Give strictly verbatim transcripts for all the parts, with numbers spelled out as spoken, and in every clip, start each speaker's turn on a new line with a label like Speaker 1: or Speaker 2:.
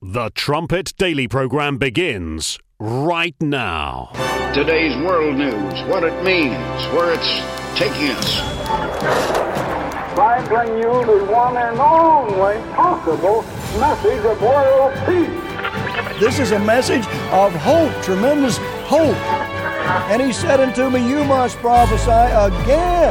Speaker 1: The Trumpet Daily program begins right now.
Speaker 2: Today's world news, what it means, where it's taking us.
Speaker 3: I bring you the one and only possible message of world peace.
Speaker 4: This is a message of hope, tremendous hope. And he said unto me, you must prophesy again.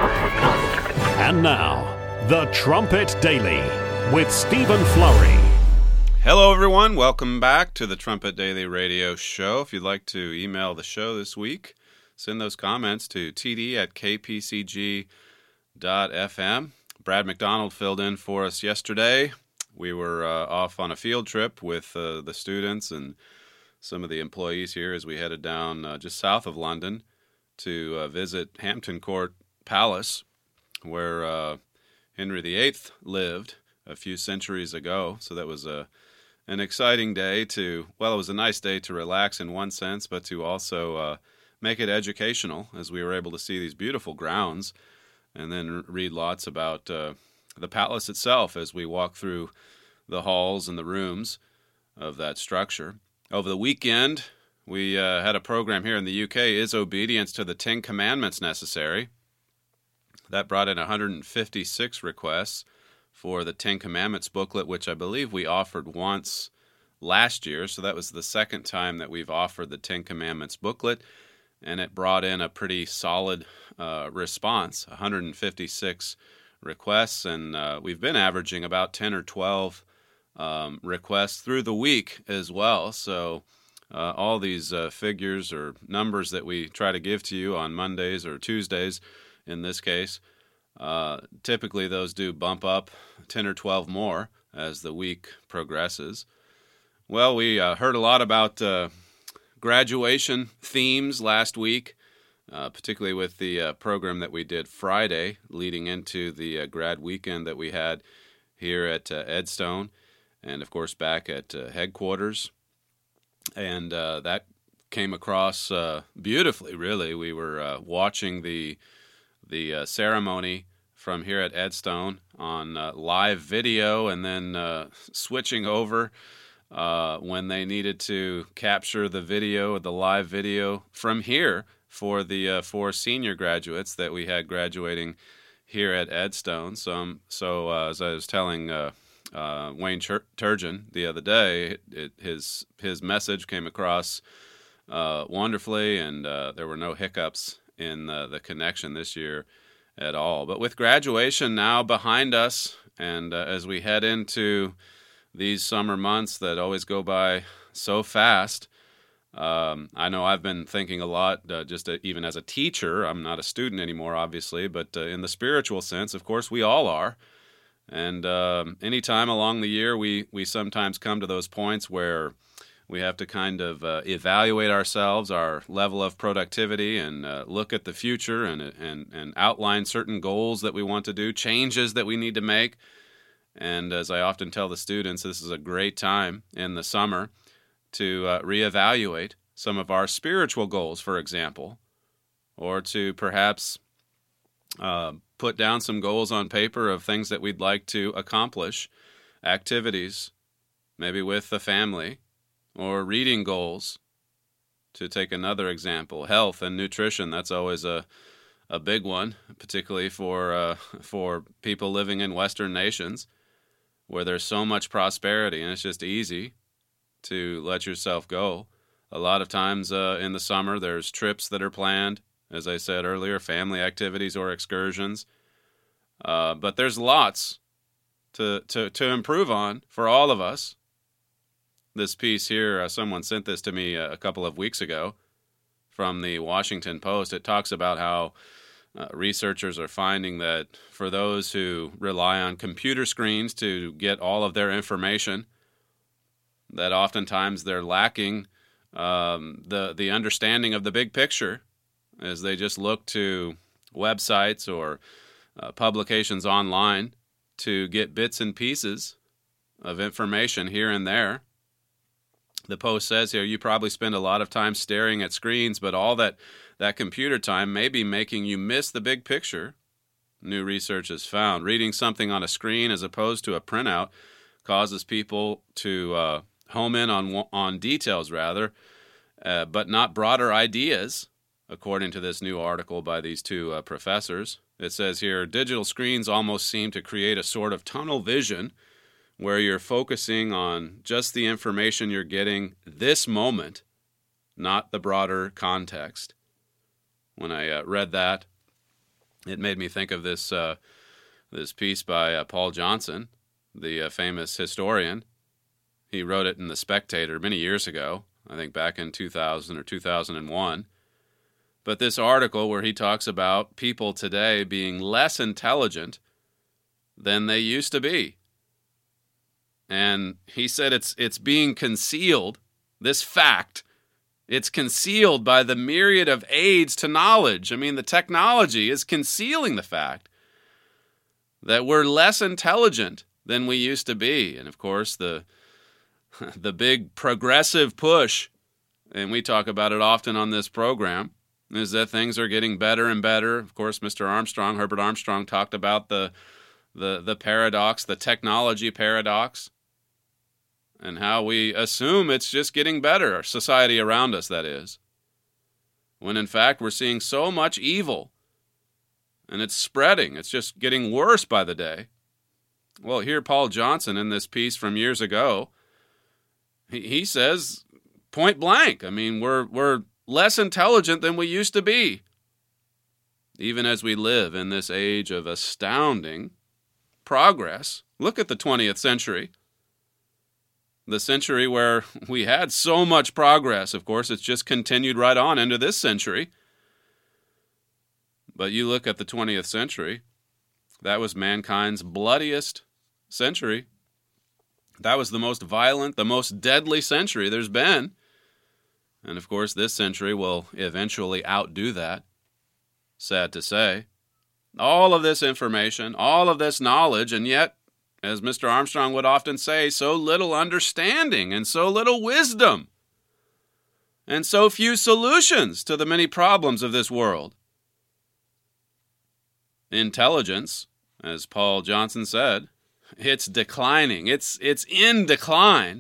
Speaker 1: And now, The Trumpet Daily with Stephen Flurry.
Speaker 5: Hello, everyone. Welcome back to the Trumpet Daily Radio Show. If you'd like to email the show this week, send those comments to t d at k p c g dot f m. Brad McDonald filled in for us yesterday. We were uh, off on a field trip with uh, the students and some of the employees here as we headed down uh, just south of London to uh, visit Hampton Court Palace, where uh, Henry the Eighth lived a few centuries ago. So that was a An exciting day to, well, it was a nice day to relax in one sense, but to also uh, make it educational as we were able to see these beautiful grounds and then read lots about uh, the palace itself as we walk through the halls and the rooms of that structure. Over the weekend, we uh, had a program here in the U K, Is Obedience to the Ten Commandments Necessary? That brought in one hundred fifty-six requests for the Ten Commandments booklet, which I believe we offered once last year. So that was the second time that we've offered the Ten Commandments booklet, and it brought in a pretty solid uh, response, one hundred fifty-six requests, and uh, we've been averaging about ten or twelve um, requests through the week as well. So uh, all these uh, figures or numbers that we try to give to you on Mondays or Tuesdays, in this case, Uh, typically, those do bump up ten or twelve more as the week progresses. Well, we uh, heard a lot about uh, graduation themes last week, uh, particularly with the uh, program that we did Friday, leading into the uh, grad weekend that we had here at uh, Edstone, and of course back at uh, headquarters. And uh, that came across uh, beautifully, really. We were uh, watching the the uh, ceremony from here at Edstone on uh, live video, and then uh, switching over uh, when they needed to capture the video, the live video from here for the uh, four senior graduates that we had graduating here at Edstone. So, um, so uh, as I was telling uh, uh, Wayne Tur- Turgeon the other day, it, it, his his message came across uh, wonderfully, and uh, there were no hiccups in uh, the connection this year at all. But with graduation now behind us, and uh, as we head into these summer months that always go by so fast, um, I know I've been thinking a lot, uh, just uh, even as a teacher. I'm not a student anymore, obviously, but uh, in the spiritual sense, of course, we all are. And um, anytime along the year, we, we sometimes come to those points where we have to kind of uh, evaluate ourselves, our level of productivity, and uh, look at the future and, and and outline certain goals that we want to do, changes that we need to make. And as I often tell the students, this is a great time in the summer to uh, reevaluate some of our spiritual goals, for example, or to perhaps uh, put down some goals on paper of things that we'd like to accomplish, activities, maybe with the family, or reading goals, to take another example. Health and nutrition, that's always a a big one, particularly for uh, for people living in Western nations, where there's so much prosperity, and it's just easy to let yourself go. A lot of times uh, in the summer, there's trips that are planned, as I said earlier, family activities or excursions. Uh, but there's lots to, to, to improve on for all of us. This piece here, uh, someone sent this to me a, a couple of weeks ago from the Washington Post. It talks about how uh, researchers are finding that for those who rely on computer screens to get all of their information, that oftentimes they're lacking um, the, the understanding of the big picture as they just look to websites or uh, publications online to get bits and pieces of information here and there. The Post says here, you probably spend a lot of time staring at screens, but all that, that computer time may be making you miss the big picture. New research has found reading something on a screen as opposed to a printout causes people to uh, home in on on details rather, uh, but not broader ideas, according to this new article by these two uh, professors. It says here, digital screens almost seem to create a sort of tunnel vision where you're focusing on just the information you're getting this moment, not the broader context. When I uh, read that, it made me think of this uh, this piece by uh, Paul Johnson, the uh, famous historian. He wrote it in The Spectator many years ago, I think back in two thousand or two thousand one. But this article where he talks about people today being less intelligent than they used to be. And he said it's it's being concealed, this fact, it's concealed by the myriad of aids to knowledge. I mean, the technology is concealing the fact that we're less intelligent than we used to be. And of course, the the big progressive push, and we talk about it often on this program, is that things are getting better and better. Of course, Mister Armstrong, Herbert Armstrong, talked about the the the paradox, the technology paradox, and how we assume it's just getting better, our society around us, that is, when in fact we're seeing so much evil, and it's spreading. It's just getting worse by the day. Well, here Paul Johnson in this piece from years ago, he, he says point blank, I mean, we're we're less intelligent than we used to be, even as we live in this age of astounding progress. Look at the twentieth century. The century where we had so much progress. Of course, it's just continued right on into this century. But you look at the twentieth century, that was mankind's bloodiest century. That was the most violent, the most deadly century there's been. And of course, this century will eventually outdo that. Sad to say. All of this information, all of this knowledge, and yet, as Mister Armstrong would often say, so little understanding and so little wisdom and so few solutions to the many problems of this world. Intelligence, as Paul Johnson said, it's declining. It's it's in decline.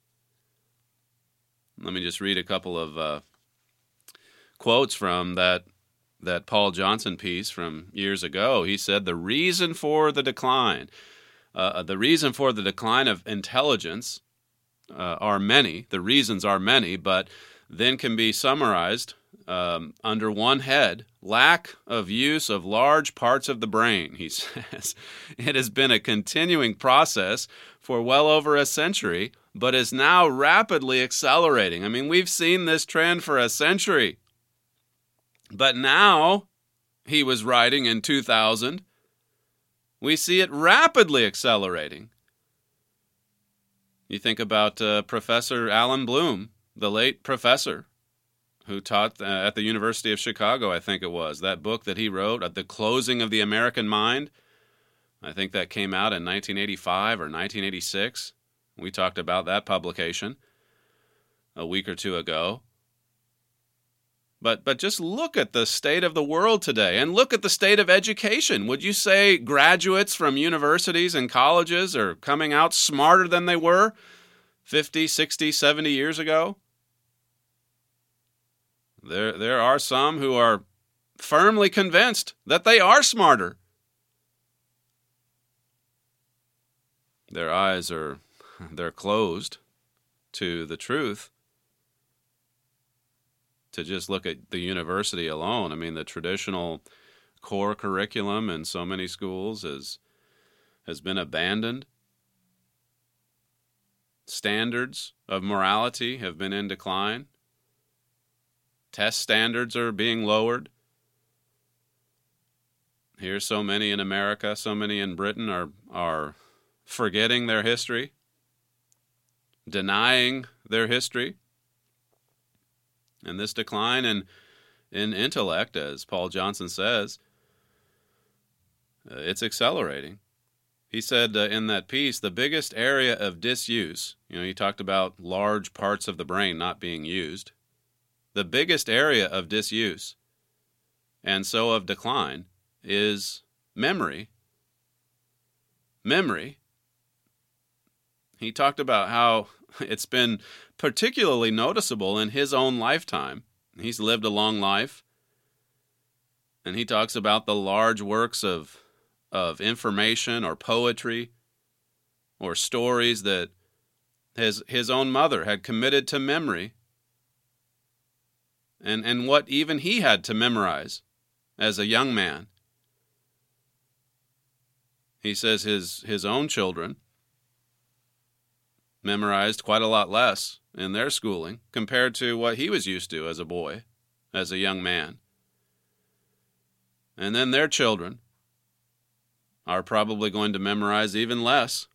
Speaker 5: Let me just read a couple of uh, quotes from that that Paul Johnson piece from years ago. He said, the reason for the decline, uh, the reason for the decline of intelligence uh, are many. The reasons are many, but then can be summarized um, under one head: lack of use of large parts of the brain. He says, it has been a continuing process for well over a century, but is now rapidly accelerating. I mean, we've seen this trend for a century. But now, he was writing in two thousand, we see it rapidly accelerating. You think about uh, Professor Alan Bloom, the late professor, who taught uh, at the University of Chicago, I think it was. That book that he wrote, at The Closing of the American Mind, I think that came out in nineteen eighty-five or nineteen eighty-six. We talked about that publication a week or two ago. But but just look at the state of the world today, and look at the state of education. Would you say graduates from universities and colleges are coming out smarter than they were fifty, sixty, seventy years ago? There, there are some who are firmly convinced that they are smarter. Their eyes are they're closed to the truth. To just look at the university alone, I mean, the traditional core curriculum in so many schools has, has been abandoned. Standards of morality have been in decline. Test standards are being lowered. Here, so many in America, so many in Britain are, are forgetting their history, denying their history. And this decline in, in intellect, as Paul Johnson says, uh, it's accelerating. He said uh, in that piece, the biggest area of disuse, you know, he talked about large parts of the brain not being used. The biggest area of disuse, and so of decline, is memory. Memory. He talked about how it's been particularly noticeable in his own lifetime. He's lived a long life, and he talks about the large works of, of information or poetry or stories that his, his own mother had committed to memory, and, and what even he had to memorize as a young man. He says his, his own children memorized quite a lot less in their schooling compared to what he was used to as a boy, as a young man. And then their children are probably going to memorize even less.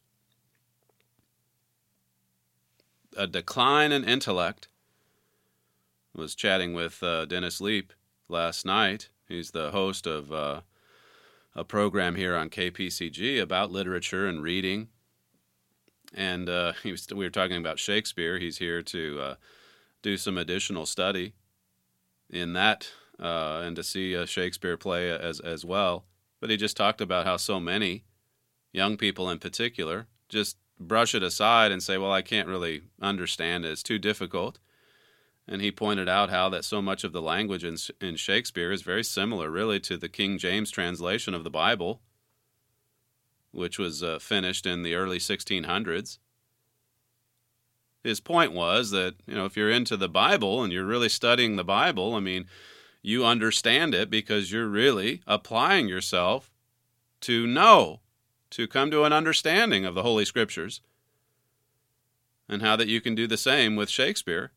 Speaker 5: A decline in intellect. I was chatting with uh, Dennis Leap last night. He's the host of uh, a program here on K P C G about literature and reading. And uh, he was, we were talking about Shakespeare. He's here to uh, do some additional study in that uh, and to see a Shakespeare play as, as well. But he just talked about how so many young people in particular just brush it aside and say, well, I can't really understand it. It's too difficult. And he pointed out how that so much of the language in, in Shakespeare is very similar, really, to the King James translation of the Bible, which was uh, finished in the early sixteen hundreds. His point was that, you know, if you're into the Bible and you're really studying the Bible, I mean, you understand it because you're really applying yourself to know, to come to an understanding of the Holy Scriptures, and how that you can do the same with Shakespeare.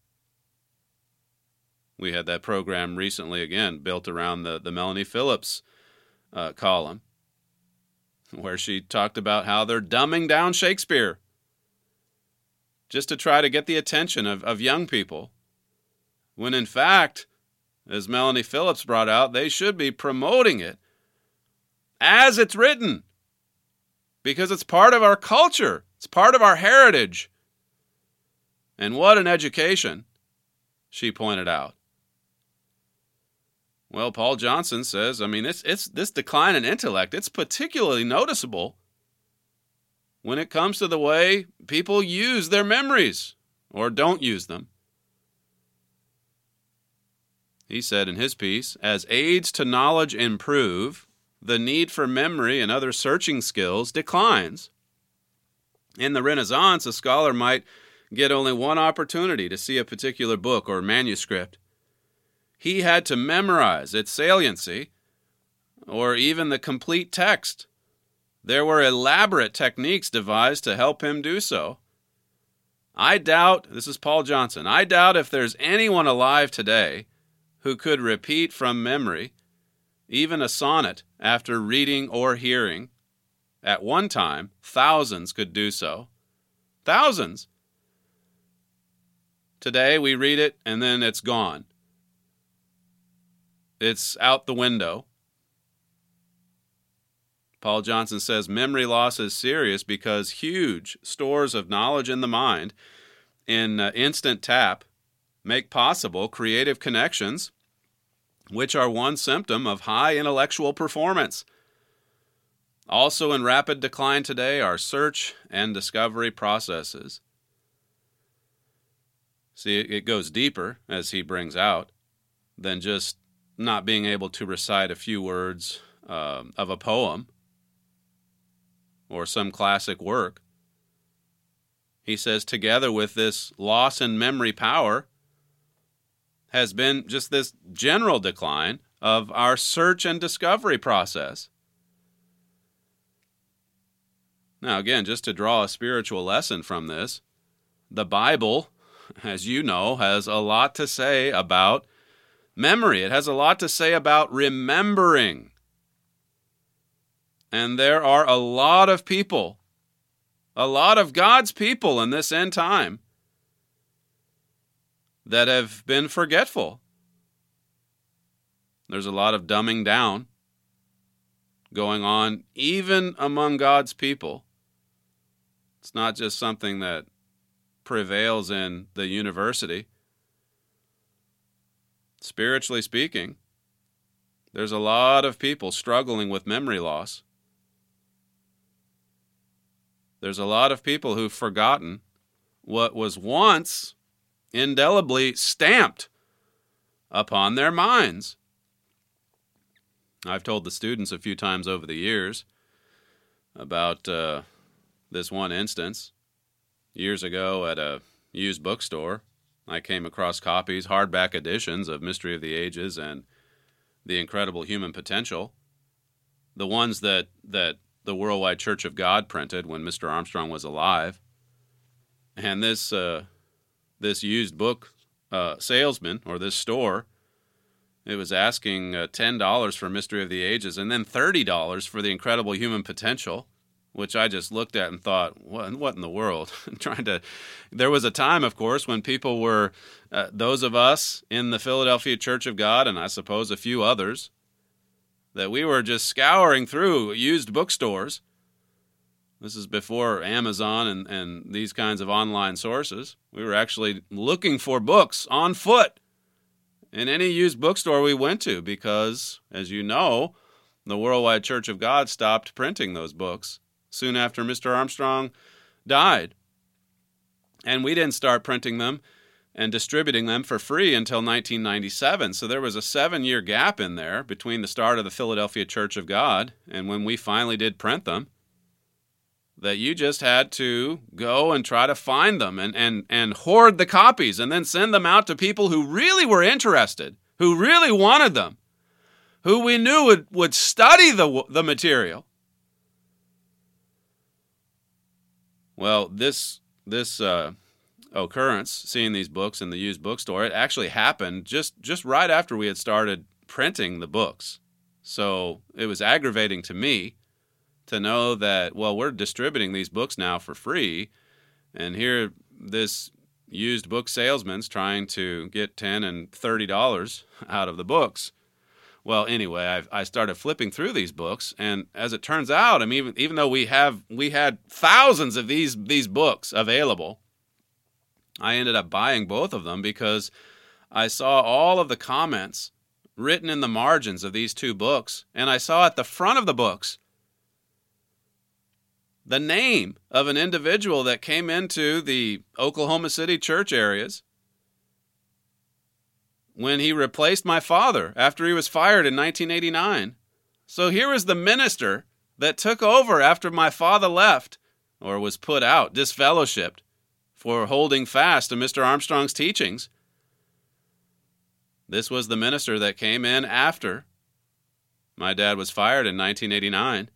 Speaker 5: We had that program recently, again, built around the, the Melanie Phillips uh, column, where she talked about how they're dumbing down Shakespeare just to try to get the attention of, of young people, when in fact, as Melanie Phillips brought out, they should be promoting it as it's written, because it's part of our culture. It's part of our heritage. And what an education, she pointed out. Well, Paul Johnson says, I mean, it's, it's this decline in intellect, it's particularly noticeable when it comes to the way people use their memories or don't use them. He said in his piece, as aids to knowledge improve, the need for memory and other searching skills declines. In the Renaissance, a scholar might get only one opportunity to see a particular book or manuscript. He had to memorize its saliency or even the complete text. There were elaborate techniques devised to help him do so. I doubt, this is Paul Johnson, I doubt if there's anyone alive today who could repeat from memory even a sonnet after reading or hearing. At one time, thousands could do so. Thousands. Today, we read it and then it's gone. It's out the window. Paul Johnson says memory loss is serious because huge stores of knowledge in the mind in uh, instant tap make possible creative connections, which are one symptom of high intellectual performance. Also in rapid decline today are search and discovery processes. See, it goes deeper, as he brings out, than just not being able to recite a few words uh, of a poem or some classic work. He says together with this loss in memory power has been just this general decline of our search and discovery process. Now again, just to draw a spiritual lesson from this, the Bible, as you know, has a lot to say about memory. It has a lot to say about remembering. And there are a lot of people, a lot of God's people in this end time that have been forgetful. There's a lot of dumbing down going on even among God's people. It's not just something that prevails in the university. Spiritually speaking, there's a lot of people struggling with memory loss. There's a lot of people who've forgotten what was once indelibly stamped upon their minds. I've told the students a few times over the years about uh, this one instance. Years ago at a used bookstore, I came across copies, hardback editions of Mystery of the Ages and The Incredible Human Potential, the ones that, that the Worldwide Church of God printed when Mister Armstrong was alive. And this uh, this used book uh, salesman, or this store, it was asking uh, ten dollars for Mystery of the Ages and then thirty dollars for The Incredible Human Potential, which I just looked at and thought, what, what in the world? Trying to. There was a time, of course, when people were, uh, those of us in the Philadelphia Church of God, and I suppose a few others, that we were just scouring through used bookstores. This is before Amazon and, and these kinds of online sources. We were actually looking for books on foot in any used bookstore we went to because, as you know, the Worldwide Church of God stopped printing those books soon after Mister Armstrong died. And we didn't start printing them and distributing them for free until nineteen ninety-seven. So there was a seven-year gap in there between the start of the Philadelphia Church of God and when we finally did print them, that you just had to go and try to find them and, and, and hoard the copies and then send them out to people who really were interested, who really wanted them, who we knew would, would study the, the material. Well, this this uh, occurrence, seeing these books in the used bookstore, it actually happened just, just right after we had started printing the books. So it was aggravating to me to know that, well, we're distributing these books now for free, and here this used book salesman's trying to get ten dollars and thirty dollars out of the books. Well, anyway, I've, I started flipping through these books, and as it turns out, I mean, even, even though we have we had thousands of these these books available, I ended up buying both of them because I saw all of the comments written in the margins of these two books, and I saw at the front of the books the name of an individual that came into the Oklahoma City church areas when he replaced my father after he was fired in nineteen eighty-nine. So here was the minister that took over after my father left, or was put out, disfellowshipped, for holding fast to Mister Armstrong's teachings. This was the minister that came in after my dad was fired in nineteen eighty-nine.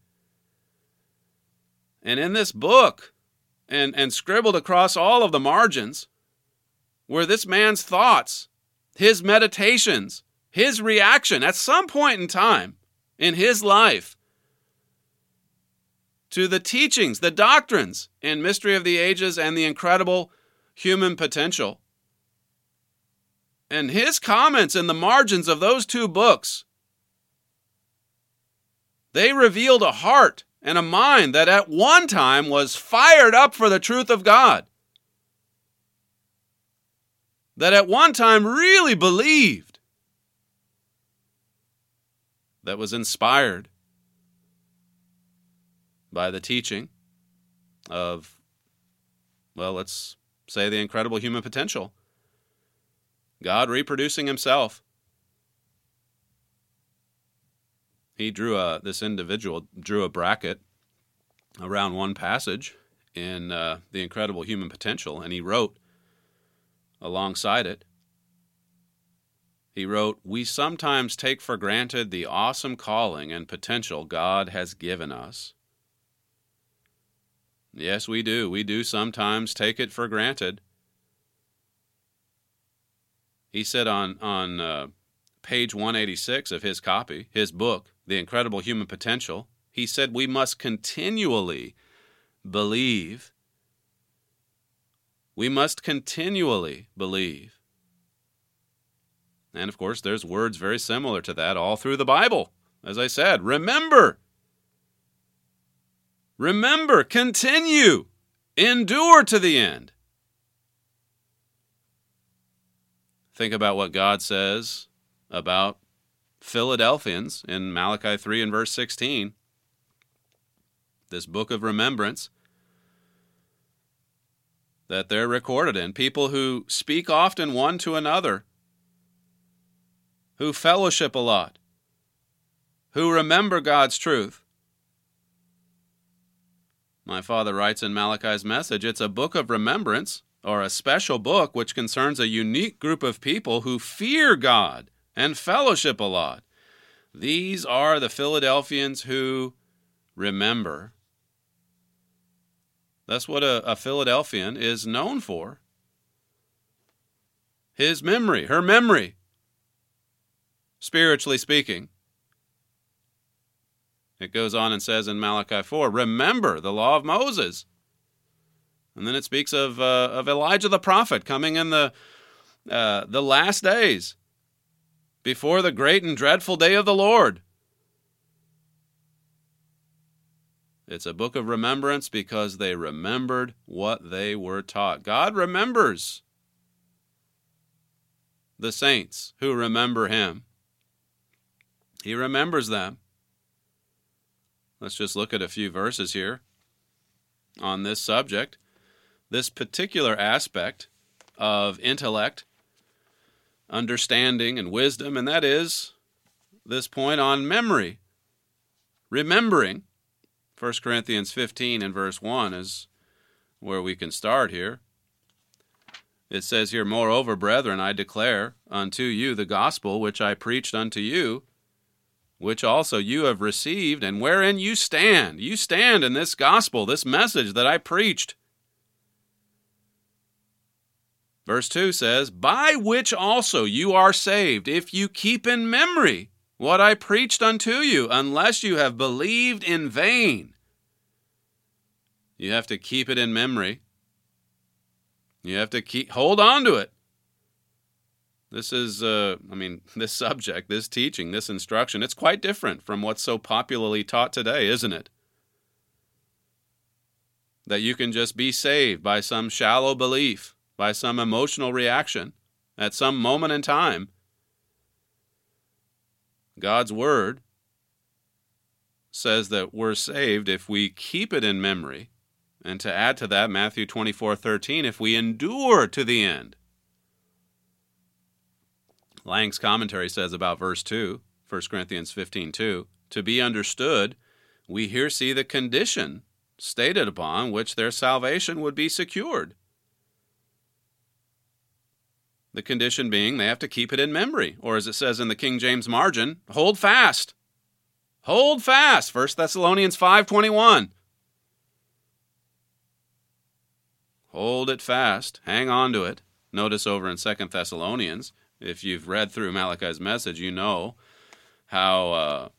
Speaker 5: And in this book, and, and scribbled across all of the margins, were this man's thoughts, his meditations, his reaction at some point in time in his life to the teachings, the doctrines in Mystery of the Ages and The Incredible Human Potential. And his comments in the margins of those two books, they revealed a heart and a mind that at one time was fired up for the truth of God. That at one time really believed. That was inspired by the teaching of, well, let's say The Incredible Human Potential. God reproducing himself. He drew a, this individual drew a bracket around one passage in uh, The Incredible Human Potential, and he wrote alongside it, he wrote, "We sometimes take for granted the awesome calling and potential God has given us." Yes, we do. We do sometimes take it for granted. He said on, on uh, page one eighty-six of his copy, his book, The Incredible Human Potential, he said we must continually believe. We must continually believe. And of course, there's words very similar to that all through the Bible. As I said, remember. Remember, continue, endure to the end. Think about what God says about Philadelphians in Malachi three and verse sixteen. This book of remembrance that they're recorded in, people who speak often one to another, who fellowship a lot, who remember God's truth. My father writes in Malachi's message, it's a book of remembrance, or a special book which concerns a unique group of people who fear God and fellowship a lot. These are the Philadelphians who remember. That's what a, a Philadelphian is known for. His memory, her memory, spiritually speaking. It goes on and says in Malachi four, remember the law of Moses. And then it speaks of uh, of Elijah the prophet coming in the uh, the last days, before the great and dreadful day of the Lord. It's a book of remembrance because they remembered what they were taught. God remembers the saints who remember him. He remembers them. Let's just look at a few verses here on this subject. This particular aspect of intellect, understanding, and wisdom, and that is this point on memory. Remembering. First Corinthians fifteen and verse one is where we can start here. It says here, moreover, brethren, I declare unto you the gospel which I preached unto you, which also you have received, and wherein you stand. You stand in this gospel, this message that I preached. Verse two says, by which also you are saved, if you keep in memory what I preached unto you, unless you have believed in vain. You have to keep it in memory. You have to keep hold on to it. This is, uh, I mean, this subject, this teaching, this instruction, it's quite different from what's so popularly taught today, isn't it? That you can just be saved by some shallow belief, by some emotional reaction at some moment in time. God's Word says that we're saved if we keep it in memory. And to add to that, Matthew twenty-four thirteen, if we endure to the end. Lang's commentary says about verse two, First Corinthians fifteen two, to be understood, we here see the condition stated upon which their salvation would be secured. The condition being they have to keep it in memory, or as it says in the King James margin, hold fast. Hold fast, First Thessalonians five twenty-one. Hold it fast. Hang on to it. Notice over in Second Thessalonians, if you've read through Malachi's message, you know how uh,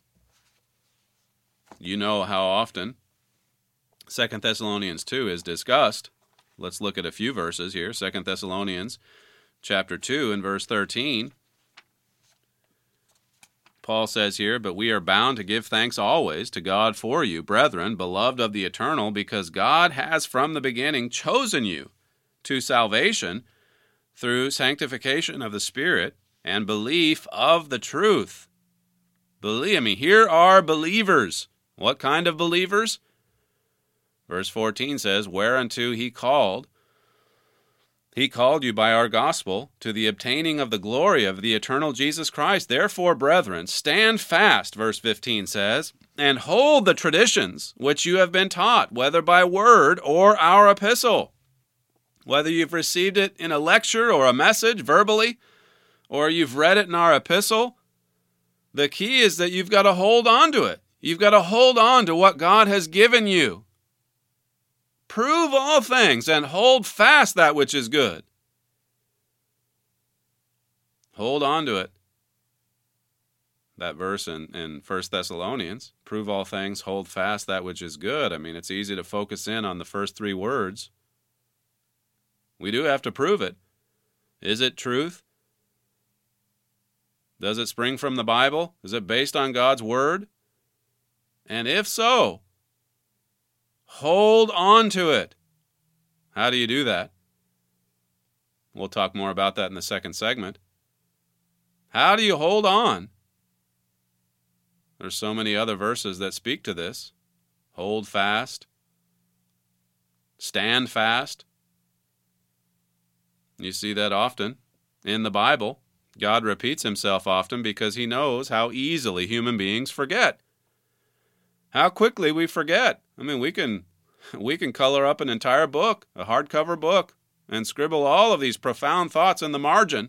Speaker 5: you know how often Second Thessalonians two is discussed. Let's look at a few verses here. Second Thessalonians chapter two and verse thirteen. Paul says here, but we are bound to give thanks always to God for you, brethren, beloved of the eternal, because God has from the beginning chosen you to salvation through sanctification of the Spirit and belief of the truth. Believe me, here are believers. What kind of believers? Verse fourteen says, whereunto he called, He called you by our gospel to the obtaining of the glory of the eternal Jesus Christ. Therefore, brethren, stand fast, verse fifteen says, and hold the traditions which you have been taught, whether by word or our epistle. Whether you've received it in a lecture or a message verbally, or you've read it in our epistle, the key is that you've got to hold on to it. You've got to hold on to what God has given you. Prove all things and hold fast that which is good. Hold on to it. That verse in, in First Thessalonians, prove all things, hold fast that which is good. I mean, it's easy to focus in on the first three words. We do have to prove it. Is it truth? Does it spring from the Bible? Is it based on God's Word? And if so, hold on to it. How do you do that? We'll talk more about that in the second segment. How do you hold on? There's so many other verses that speak to this. Hold fast. Stand fast. You see that often in the Bible. God repeats himself often because he knows how easily human beings forget. How quickly we forget. I mean, we can we can color up an entire book, a hardcover book, and scribble all of these profound thoughts in the margin,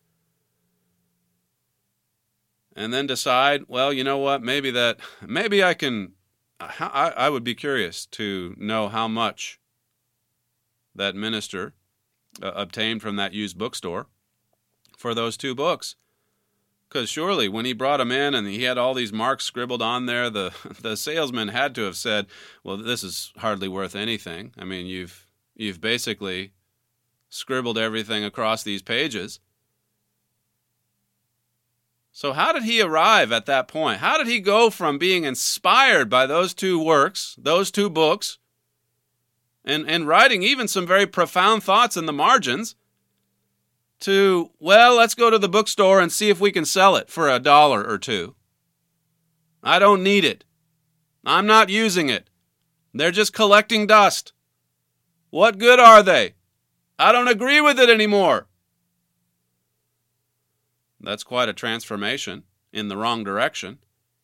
Speaker 5: and then decide, well, you know what, maybe that, maybe I can, I, I would be curious to know how much that minister uh, obtained from that used bookstore for those two books. Because surely when he brought them in and he had all these marks scribbled on there, the, the salesman had to have said, well, this is hardly worth anything. I mean, you've you've basically scribbled everything across these pages. So how did he arrive at that point? How did he go from being inspired by those two works, those two books, and, and writing even some very profound thoughts in the margins, to, well, let's go to the bookstore and see if we can sell it for a dollar or two. I don't need it. I'm not using it. They're just collecting dust. What good are they? I don't agree with it anymore. That's quite a transformation in the wrong direction.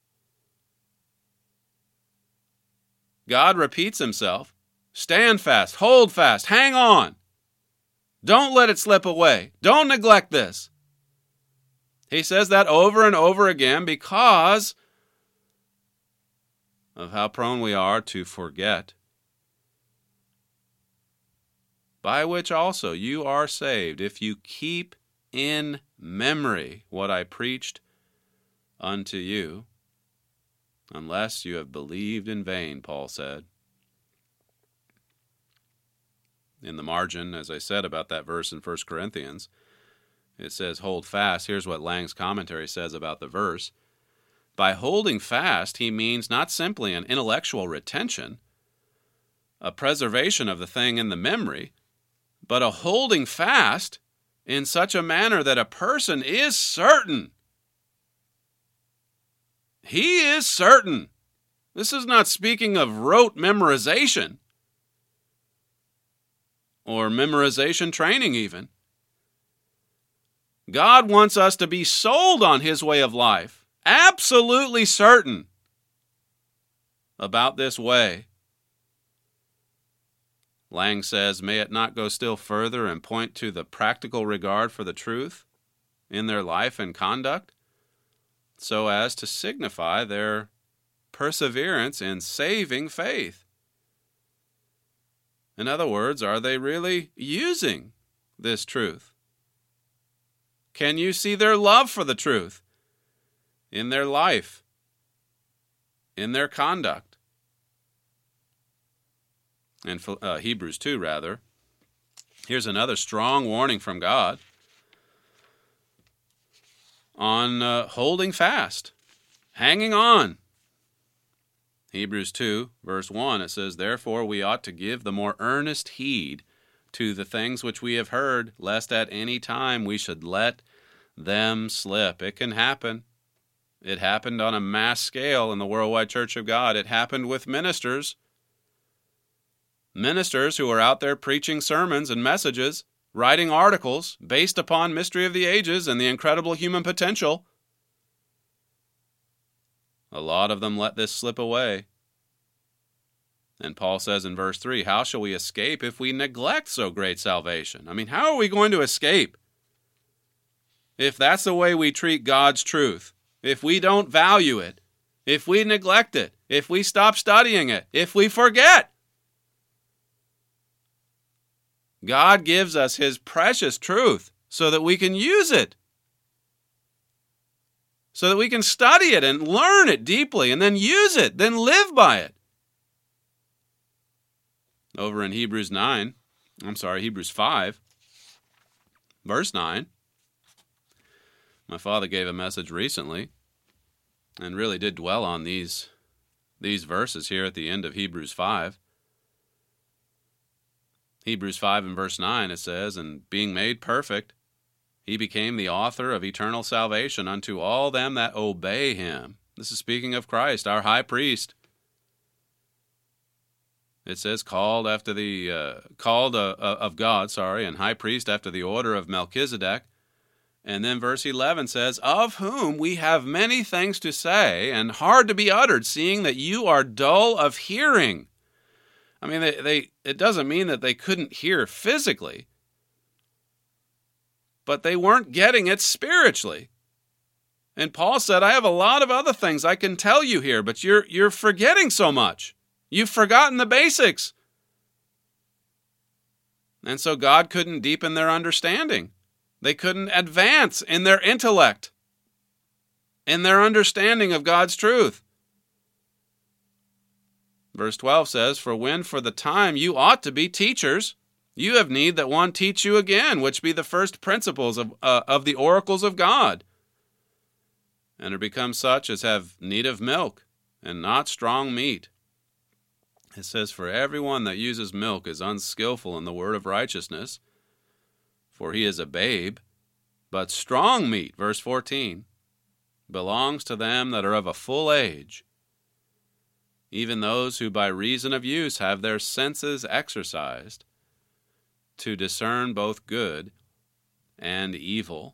Speaker 5: God repeats himself. Stand fast, hold fast, hang on. Don't let it slip away. Don't neglect this. He says that over and over again because of how prone we are to forget. By which also you are saved, if you keep in memory what I preached unto you, unless you have believed in vain, Paul said. In the margin, as I said about that verse in First Corinthians, it says, hold fast. Here's what Lang's commentary says about the verse. By holding fast, he means not simply an intellectual retention, a preservation of the thing in the memory, but a holding fast in such a manner that a person is certain. He is certain. This is not speaking of rote memorization, or memorization training even. God wants us to be sold on his way of life, absolutely certain about this way. Lang says, may it not go still further and point to the practical regard for the truth in their life and conduct, so as to signify their perseverance in saving faith. In other words, are they really using this truth? Can you see their love for the truth in their life, in their conduct? In uh, Hebrews two, rather, here's another strong warning from God on uh, holding fast, hanging on. Hebrews two, verse one, it says, therefore we ought to give the more earnest heed to the things which we have heard, lest at any time we should let them slip. It can happen. It happened on a mass scale in the Worldwide Church of God. It happened with ministers. Ministers who are out there preaching sermons and messages, writing articles based upon Mystery of the Ages and the incredible human potential. A lot of them let this slip away. And Paul says in verse three, how shall we escape if we neglect so great salvation? I mean, how are we going to escape if that's the way we treat God's truth? If we don't value it, if we neglect it, if we stop studying it, if we forget? God gives us his precious truth so that we can use it, so that we can study it and learn it deeply and then use it, then live by it. Over in Hebrews nine, I'm sorry, Hebrews five, verse nine, my father gave a message recently and really did dwell on these, these verses here at the end of Hebrews five. Hebrews five and verse nine, it says, and being made perfect, he became the author of eternal salvation unto all them that obey him. This is speaking of Christ, our high priest. It says called after the uh, called uh, of God, sorry, and high priest after the order of Melchizedek. And then verse eleven says, of whom we have many things to say and hard to be uttered, seeing that you are dull of hearing. I mean, they, they it doesn't mean that they couldn't hear physically, but they weren't getting it spiritually. And Paul said, I have a lot of other things I can tell you here, but you're you're forgetting so much. You've forgotten the basics. And so God couldn't deepen their understanding. They couldn't advance in their intellect, in their understanding of God's truth. Verse twelve says, for when for the time you ought to be teachers, you have need that one teach you again, which be the first principles of, uh, of the oracles of God, and are become such as have need of milk, and not strong meat. It says, for everyone that uses milk is unskillful in the word of righteousness, for he is a babe. But strong meat, verse fourteen, belongs to them that are of a full age, even those who by reason of use have their senses exercised to discern both good and evil.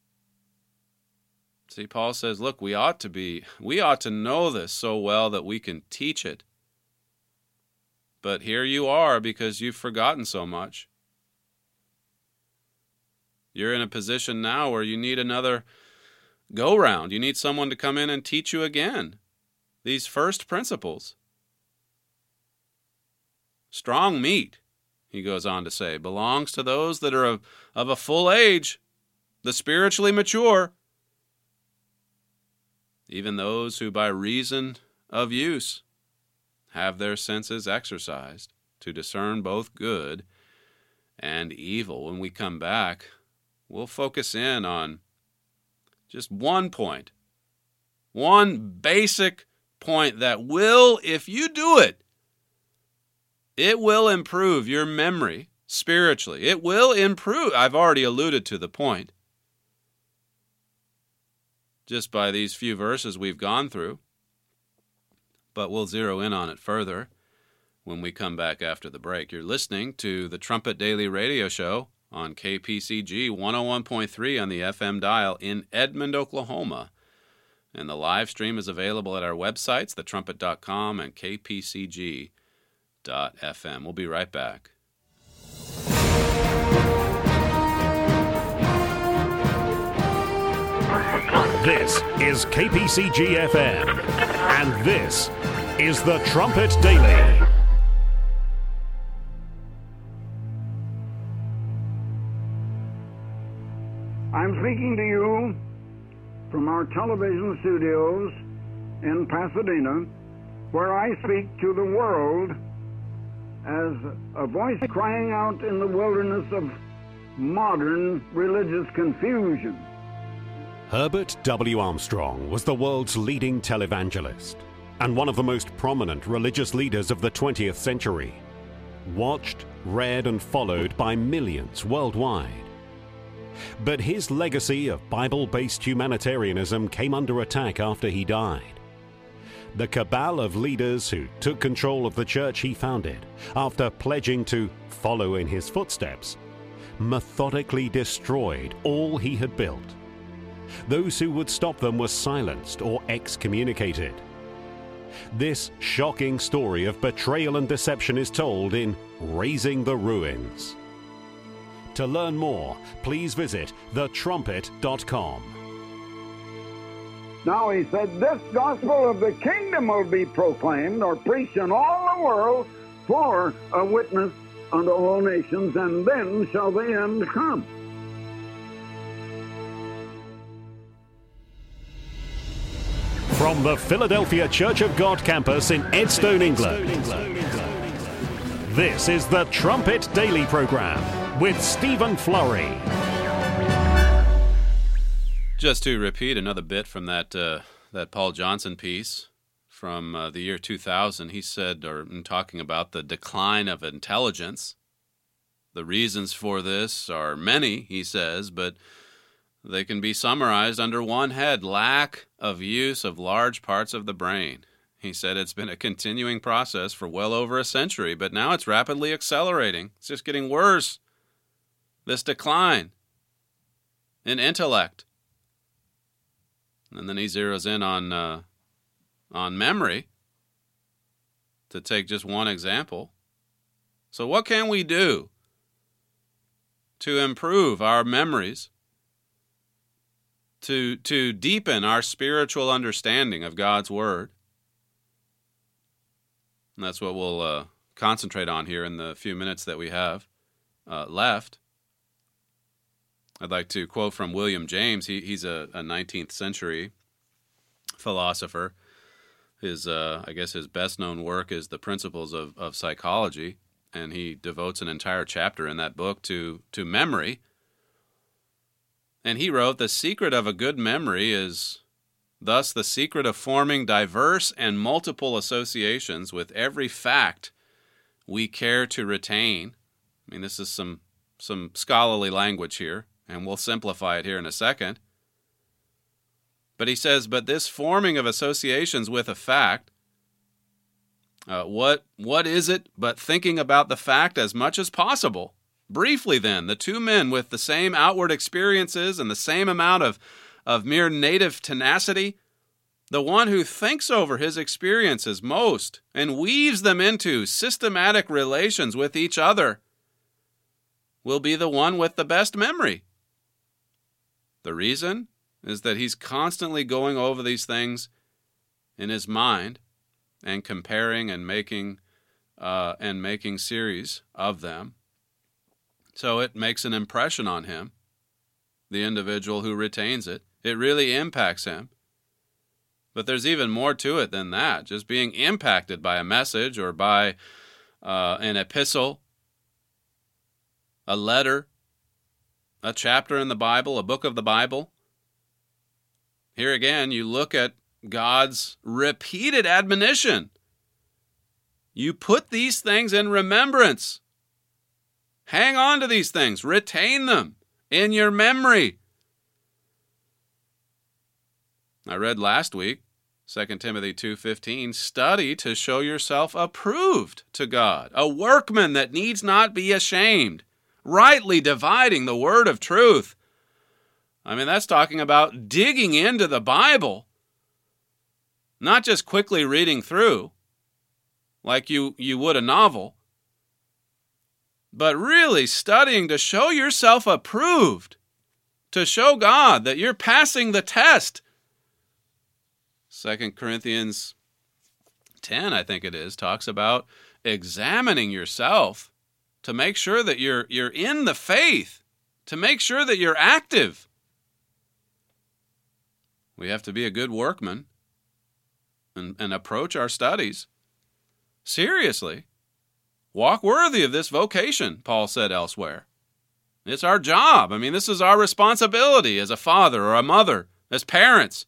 Speaker 5: See, Paul says, look, we ought to be, we ought to know this so well that we can teach it. But here you are because you've forgotten so much. You're in a position now where you need another go-round. You need someone to come in and teach you again these first principles. Strong meat, he goes on to say, belongs to those that are of, of a full age, the spiritually mature, even those who by reason of use have their senses exercised to discern both good and evil. When we come back, we'll focus in on just one point, one basic point that will, if you do it, it will improve your memory spiritually. It will improve. I've already alluded to the point just by these few verses we've gone through, but we'll zero in on it further when we come back after the break. You're listening to the Trumpet Daily Radio Show on K P C G one oh one point three on the F M dial in Edmond, Oklahoma. And the live stream is available at our websites, the trumpet dot com and k p c g dot f m. We'll be right back.
Speaker 1: This is K P C G F M, and this is the Trumpet Daily.
Speaker 3: I'm speaking to you from our television studios in Pasadena, where I speak to the world as a voice crying out in the wilderness of modern religious confusion.
Speaker 1: Herbert W. Armstrong was the world's leading televangelist and one of the most prominent religious leaders of the twentieth century, watched, read, and followed by millions worldwide. But his legacy of Bible-based humanitarianism came under attack after he died. The cabal of leaders who took control of the church he founded, after pledging to follow in his footsteps, methodically destroyed all he had built. Those who would stop them were silenced or excommunicated. This shocking story of betrayal and deception is told in Raising the Ruins. To learn more, please visit the trumpet dot com.
Speaker 3: Now he said, this gospel of the kingdom will be proclaimed or preached in all the world for a witness unto all nations, and then shall the end come.
Speaker 1: From the Philadelphia Church of God campus in Edstone, England, this is the Trumpet Daily Program with Stephen Flurry.
Speaker 5: Just to repeat another bit from that uh, that Paul Johnson piece from uh, the year two thousand, he said, or in talking about the decline of intelligence, the reasons for this are many, he says, but they can be summarized under one head: lack of use of large parts of the brain. He said it's been a continuing process for well over a century, but now it's rapidly accelerating. It's just getting worse. This decline in intellect. And then he zeroes in on uh, on memory, to take just one example. So what can we do to improve our memories, to, to deepen our spiritual understanding of God's Word? And that's what we'll uh, concentrate on here in the few minutes that we have uh, left. I'd like to quote from William James. He, he's a, a nineteenth century philosopher. His, uh, I guess his best-known work is The Principles of, of Psychology, and he devotes an entire chapter in that book to, to memory. And he wrote, "The secret of a good memory is thus the secret of forming diverse and multiple associations with every fact we care to retain." I mean, this is some, some scholarly language here, and we'll simplify it here in a second. But he says, but this forming of associations with a fact, uh, what what is it but thinking about the fact as much as possible? Briefly then, the two men with the same outward experiences and the same amount of, of mere native tenacity, the one who thinks over his experiences most and weaves them into systematic relations with each other, will be the one with the best memory. The reason is that he's constantly going over these things in his mind and comparing and making uh, and making series of them. So it makes an impression on him, the individual who retains it. It really impacts him. But there's even more to it than that. Just being impacted by a message or by uh, an epistle, a letter, a chapter in the Bible, a book of the Bible. Here again, you look at God's repeated admonition. You put these things in remembrance. Hang on to these things. Retain them in your memory. I read last week, Second Timothy two fifteen, study to show yourself approved to God, a workman that needs not be ashamed, rightly dividing the word of truth. I mean, that's talking about digging into the Bible, not just quickly reading through like you, you would a novel, but really studying to show yourself approved, to show God that you're passing the test. Second Corinthians ten, I think it is, talks about examining yourself to make sure that you're, you're in the faith, to make sure that you're active. We have to be a good workman and, and approach our studies seriously. Walk worthy of this vocation, Paul said elsewhere. It's our job. I mean, this is our responsibility as a father or a mother, as parents.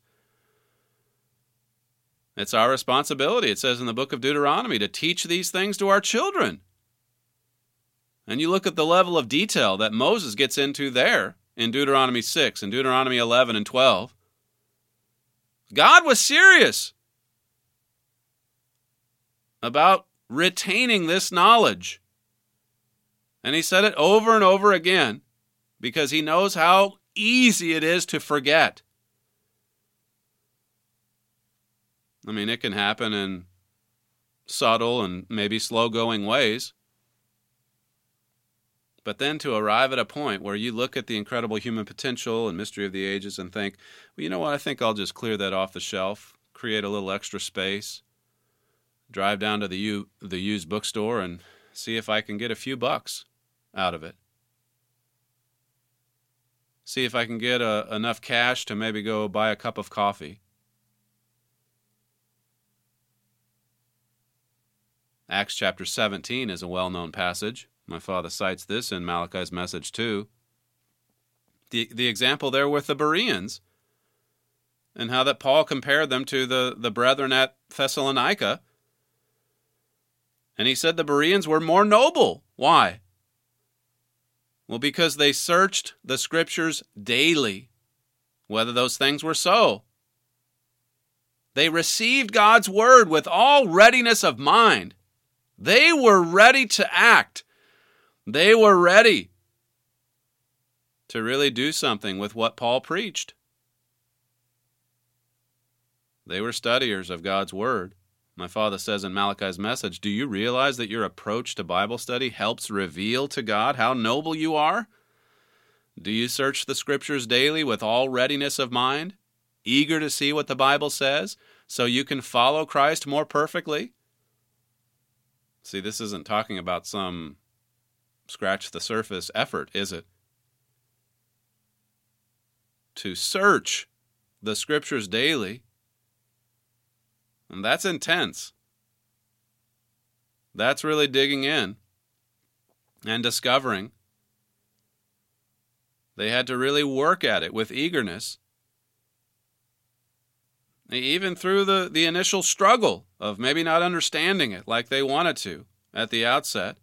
Speaker 5: It's our responsibility, it says in the book of Deuteronomy, to teach these things to our children. And you look at the level of detail that Moses gets into there in Deuteronomy six and Deuteronomy eleven and twelve. God was serious about retaining this knowledge. And he said it over and over again because he knows how easy it is to forget. I mean, it can happen in subtle and maybe slow-going ways. But then to arrive at a point where you look at the incredible human potential and mystery of the ages and think, well, you know what, I think I'll just clear that off the shelf, create a little extra space, drive down to the u- the used bookstore and see if I can get a few bucks out of it. See if I can get a, enough cash to maybe go buy a cup of coffee. Acts chapter seventeen is a well-known passage. My father cites this in Malachi's message too. The, the example there with the Bereans and how that Paul compared them to the, the brethren at Thessalonica. And he said the Bereans were more noble. Why? Well, because they searched the Scriptures daily, whether those things were so. They received God's word with all readiness of mind. They were ready to act. They were ready to really do something with what Paul preached. They were studiers of God's word. My father says in Malachi's message, do you realize that your approach to Bible study helps reveal to God how noble you are? Do you search the Scriptures daily with all readiness of mind, eager to see what the Bible says, so you can follow Christ more perfectly? See, this isn't talking about some scratch-the-surface effort, is it? To search the Scriptures daily, and that's intense. That's really digging in and discovering. They had to really work at it with eagerness. Even through the, the initial struggle of maybe not understanding it like they wanted to at the outset.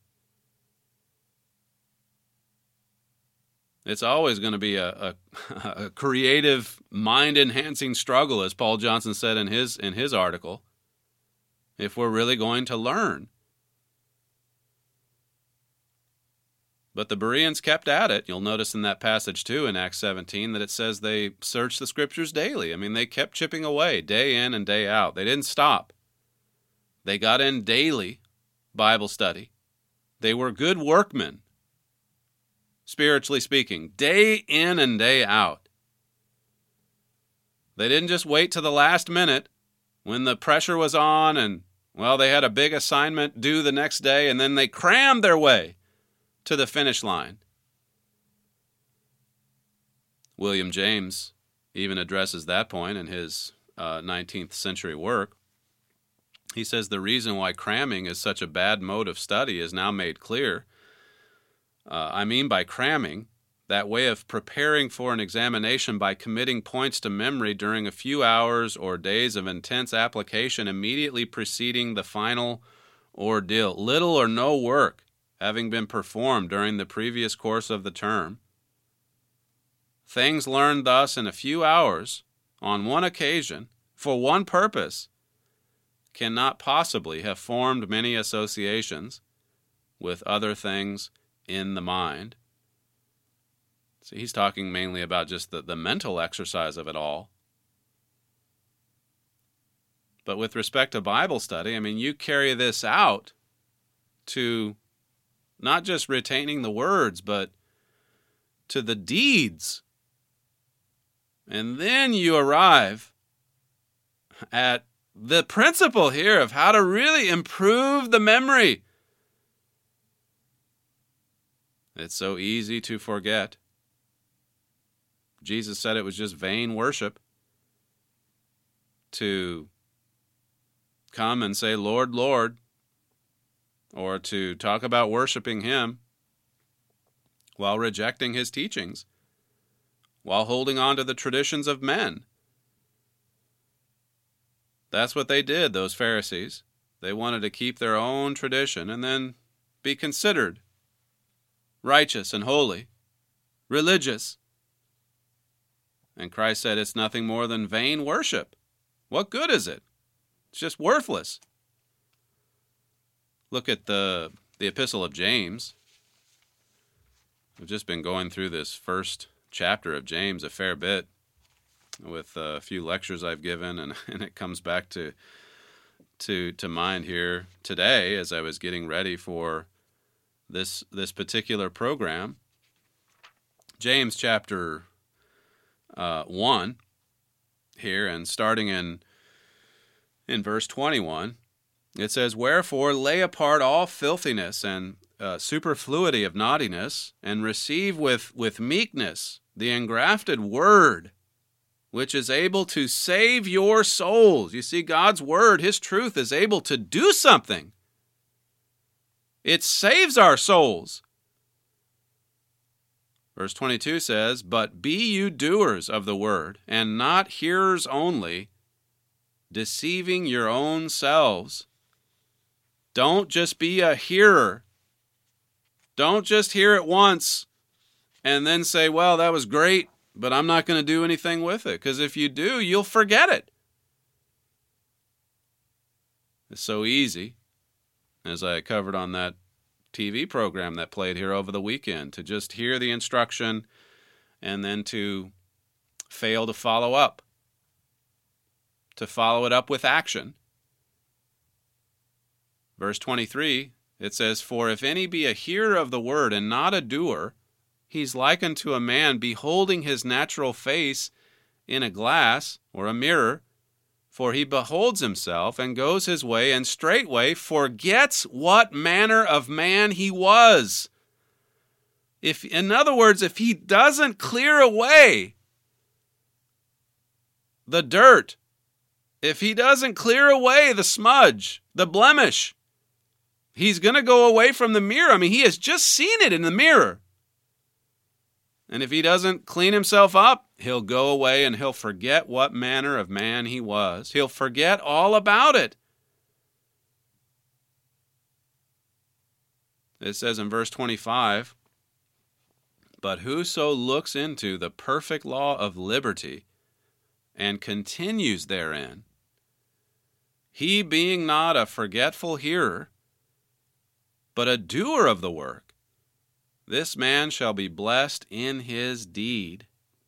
Speaker 5: It's always going to be a, a, a creative, mind-enhancing struggle, as Paul Johnson said in his in his article, if we're really going to learn. But the Bereans kept at it. You'll notice in that passage, too, in Acts seventeen, that it says they searched the Scriptures daily. I mean, they kept chipping away day in and day out. They didn't stop. They got in daily Bible study. They were good workmen, spiritually speaking, day in and day out. They didn't just wait to the last minute when the pressure was on and, well, they had a big assignment due the next day, and then they crammed their way to the finish line. William James even addresses that point in his uh, nineteenth century work. He says the reason why cramming is such a bad mode of study is now made clear. Uh, I mean by cramming, that way of preparing for an examination by committing points to memory during a few hours or days of intense application immediately preceding the final ordeal. Little or no work having been performed during the previous course of the term. Things learned thus in a few hours, on one occasion, for one purpose, cannot possibly have formed many associations with other things in the mind. See, he's talking mainly about just the, the mental exercise of it all. But with respect to Bible study, I mean, you carry this out to not just retaining the words, but to the deeds. And then you arrive at the principle here of how to really improve the memory. It's so easy to forget. Jesus said it was just vain worship to come and say, Lord, Lord, or to talk about worshiping Him while rejecting His teachings, while holding on to the traditions of men. That's what they did, those Pharisees. They wanted to keep their own tradition and then be considered righteous and holy, religious. And Christ said it's nothing more than vain worship. What good is it? It's just worthless. Look at the, the Epistle of James. I've just been going through this first chapter of James a fair bit with a few lectures I've given, and, and it comes back to, to, to mind here today as I was getting ready for this, this particular program. James chapter uh, one here, and starting in, in verse twenty-one, it says, Wherefore lay apart all filthiness and uh, superfluity of naughtiness, and receive with, with meekness the engrafted word, which is able to save your souls. You see, God's word, His truth, is able to do something. It saves our souls. Verse twenty-two says, But be you doers of the word, and not hearers only, deceiving your own selves. Don't just be a hearer. Don't just hear it once and then say, well, that was great, but I'm not going to do anything with it. Because if you do, you'll forget it. It's so easy, as I covered on that T V program that played here over the weekend, to just hear the instruction and then to fail to follow up, to follow it up with action. Verse twenty-three, it says, "For if any be a hearer of the word and not a doer, he's likened to a man beholding his natural face in a glass or a mirror. For he beholds himself and goes his way, and straightway forgets what manner of man he was." If, in other words, if he doesn't clear away the dirt, if he doesn't clear away the smudge, the blemish, he's going to go away from the mirror. I mean, he has just seen it in the mirror. And if he doesn't clean himself up, he'll go away and he'll forget what manner of man he was. He'll forget all about it. It says in verse twenty-five, "But whoso looks into the perfect law of liberty and continues therein, he being not a forgetful hearer, but a doer of the work, this man shall be blessed in his deed."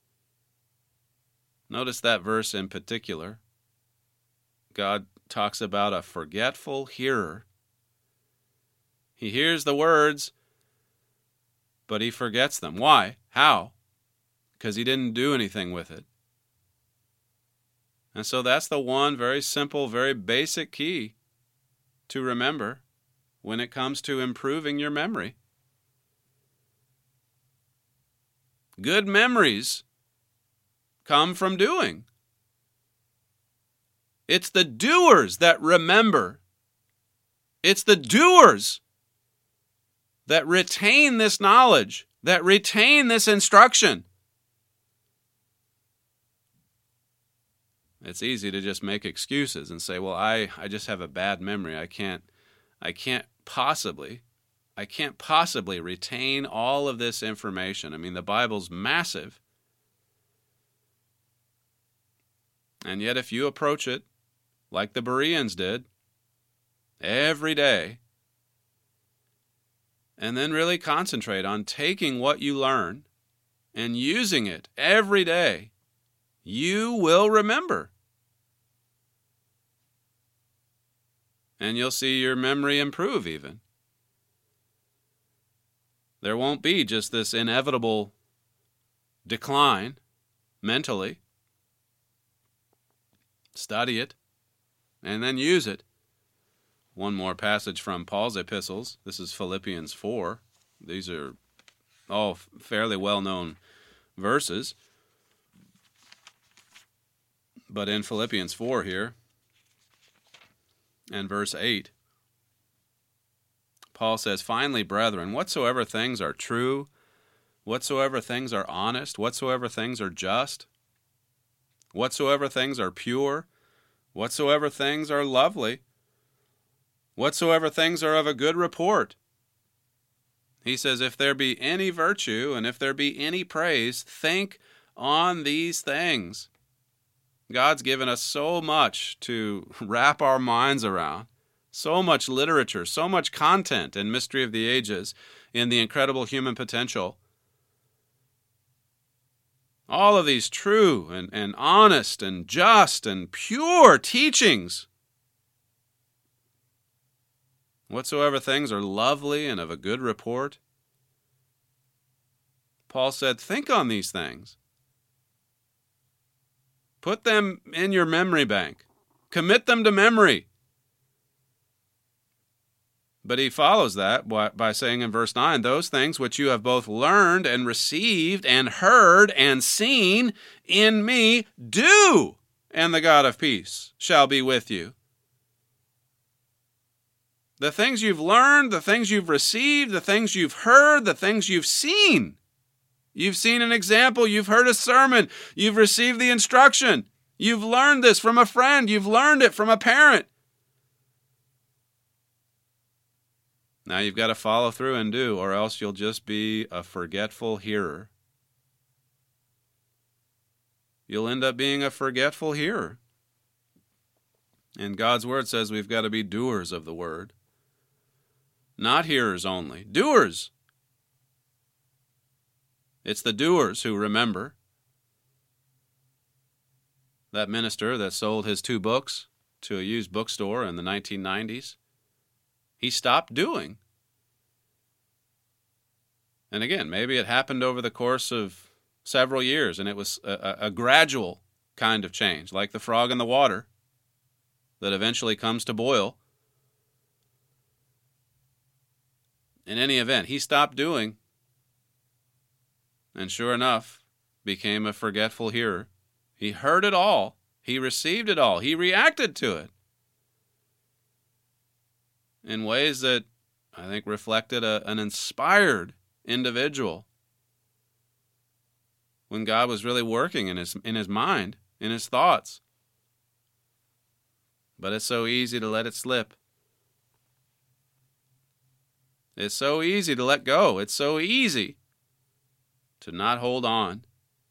Speaker 5: Notice that verse in particular. God talks about a forgetful hearer. He hears the words, but he forgets them. Why? How? Because he didn't do anything with it. And so that's the one very simple, very basic key to remember when it comes to improving your memory. Good memories come from doing. It's the doers that remember. It's the doers that retain this knowledge, that retain this instruction. It's easy to just make excuses and say, well, I, I just have a bad memory. I can't, I can't possibly, I can't possibly retain all of this information. I mean, the Bible's massive. And yet if you approach it like the Bereans did, every day, and then really concentrate on taking what you learn and using it every day, you will remember. And you'll see your memory improve even. There won't be just this inevitable decline mentally. Study it, and then use it. One more passage from Paul's epistles. This is Philippians four. These are all fairly well-known verses. But in Philippians four here, and verse eight, Paul says, "Finally, brethren, whatsoever things are true, whatsoever things are honest, whatsoever things are just, whatsoever things are pure, whatsoever things are lovely, whatsoever things are of a good report." He says, if there be any virtue and if there be any praise, think on these things. God's given us so much to wrap our minds around, so much literature, so much content in Mystery of the Ages, in the incredible human potential. All of these true and, and honest and just and pure teachings. Whatsoever things are lovely and of a good report. Paul said, think on these things. Put them in your memory bank. Commit them to memory. But he follows that by saying in verse nine, those things which you have both learned and received and heard and seen in me, do, and the God of peace shall be with you. The things you've learned, the things you've received, the things you've heard, the things you've seen. You've seen an example, you've heard a sermon, you've received the instruction. You've learned this from a friend, you've learned it from a parent. Now you've got to follow through and do, or else you'll just be a forgetful hearer. You'll end up being a forgetful hearer. And God's word says we've got to be doers of the word. Not hearers only. Doers. It's the doers who remember. That minister that sold his two books to a used bookstore in the nineteen nineties, he stopped doing. And again, maybe it happened over the course of several years, and it was a, a gradual kind of change, like the frog in the water that eventually comes to boil. In any event, he stopped doing, and sure enough, became a forgetful hearer. He heard it all. He received it all. He reacted to it in ways that I think reflected a, an inspired individual when God was really working in his in his mind, in his thoughts. But it's so easy to let it slip. It's so easy to let go. It's so easy to not hold on.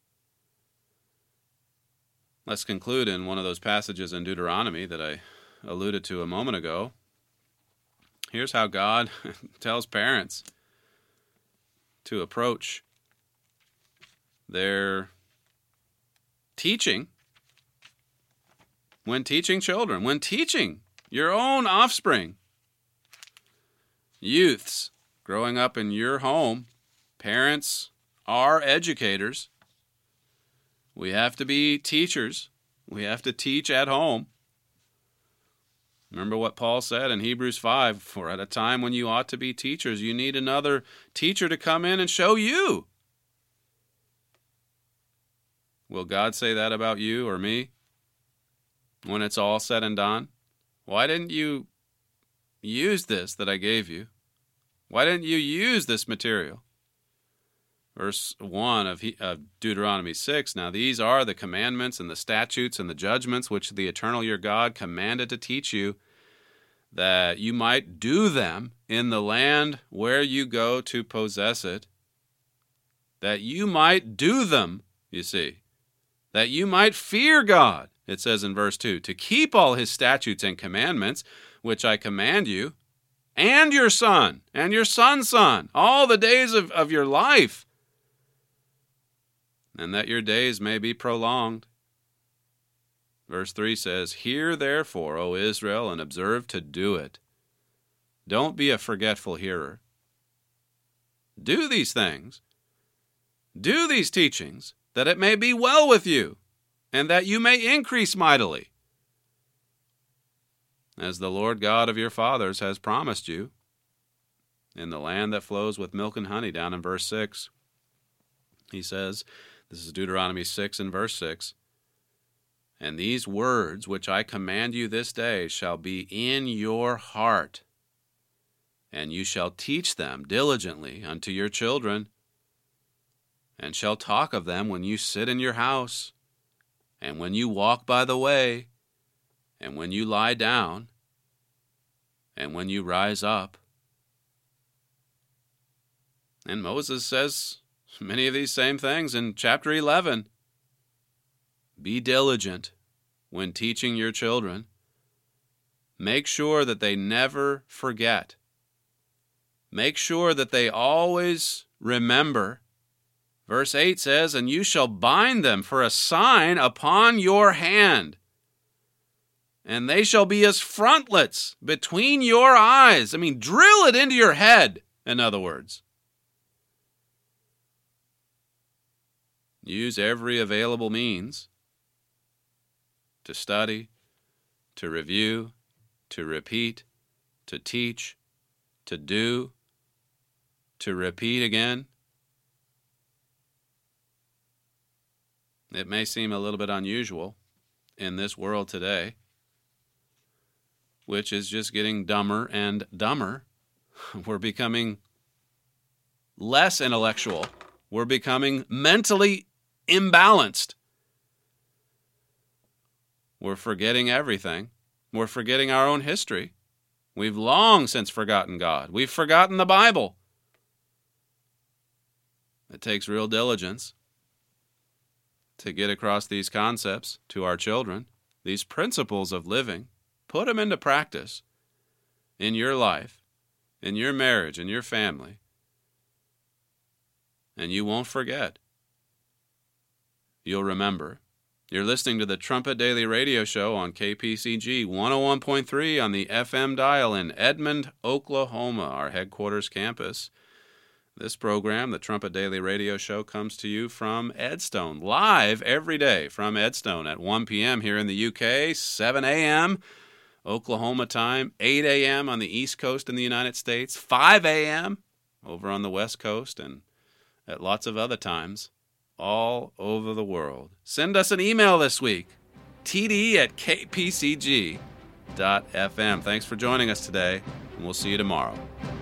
Speaker 5: Let's conclude in one of those passages in Deuteronomy that I alluded to a moment ago. Here's how God tells parents to approach their teaching when teaching children, when teaching your own offspring. Youths growing up in your home, parents are educators. We have to be teachers. We have to teach at home. Remember what Paul said in Hebrews five, for at a time when you ought to be teachers, you need another teacher to come in and show you. Will God say that about you or me when it's all said and done? Why didn't you use this that I gave you? Why didn't you use this material? Verse one of Deuteronomy six, now these are the commandments and the statutes and the judgments which the eternal your God commanded to teach you, that you might do them in the land where you go to possess it, that you might do them, you see, that you might fear God, it says in verse two, to keep all his statutes and commandments, which I command you, and your son, and your son's son, all the days of, of your life, and that your days may be prolonged. Verse three says, hear therefore, O Israel, and observe to do it. Don't be a forgetful hearer. Do these things. Do these teachings, that it may be well with you, and that you may increase mightily, as the Lord God of your fathers has promised you, in the land that flows with milk and honey, down in verse six. He says, this is Deuteronomy six and verse six, and these words which I command you this day shall be in your heart, and you shall teach them diligently unto your children, and shall talk of them when you sit in your house, and when you walk by the way, and when you lie down, and when you rise up. And Moses says many of these same things in chapter eleven. Be diligent when teaching your children. Make sure that they never forget. Make sure that they always remember. Verse eight says, and you shall bind them for a sign upon your hand, and they shall be as frontlets between your eyes. I mean, drill it into your head, in other words. Use every available means to study, to review, to repeat, to teach, to do, to repeat again. It may seem a little bit unusual in this world today, which is just getting dumber and dumber. We're becoming less intellectual. We're becoming mentally imbalanced. We're forgetting everything. We're forgetting our own history. We've long since forgotten God. We've forgotten the Bible. It takes real diligence to get across these concepts to our children, these principles of living Put them into practice in your life, in your marriage, in your family, and you won't forget. You'll remember. You're listening to the Trumpet Daily Radio Show on K P C G one oh one point three on the F M dial in Edmond, Oklahoma, our headquarters campus. This program, the Trumpet Daily Radio Show, comes to you from Edstone, live every day from Edstone at one p.m. here in the U K, seven a.m. Oklahoma time, eight a.m. on the East Coast in the United States, five a.m. over on the West Coast, and at lots of other times all over the world. Send us an email this week, t d at k p c g dot f m. Thanks for joining us today, and we'll see you tomorrow.